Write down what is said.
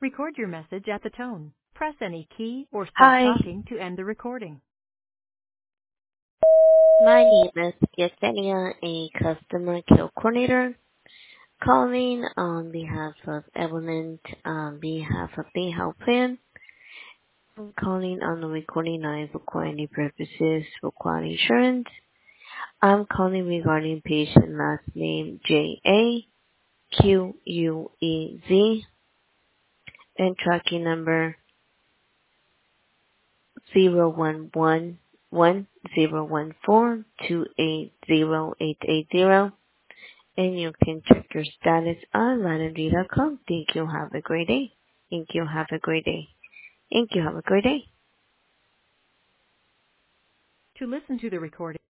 Record your message at the tone. Press any key or stop Hi, talking to end the recording. my name is Yesenia, a customer care coordinator, calling on behalf of Element on behalf of the health plan. I'm calling on the recording line for quality purposes for quality insurance. I'm calling regarding patient last name Jaquez and tracking number 0111014280880. And you can check your status on LionD.com. Thank you. Have a great day. Thank you. Have a great day. Thank you. Have a great day. To listen to the recording,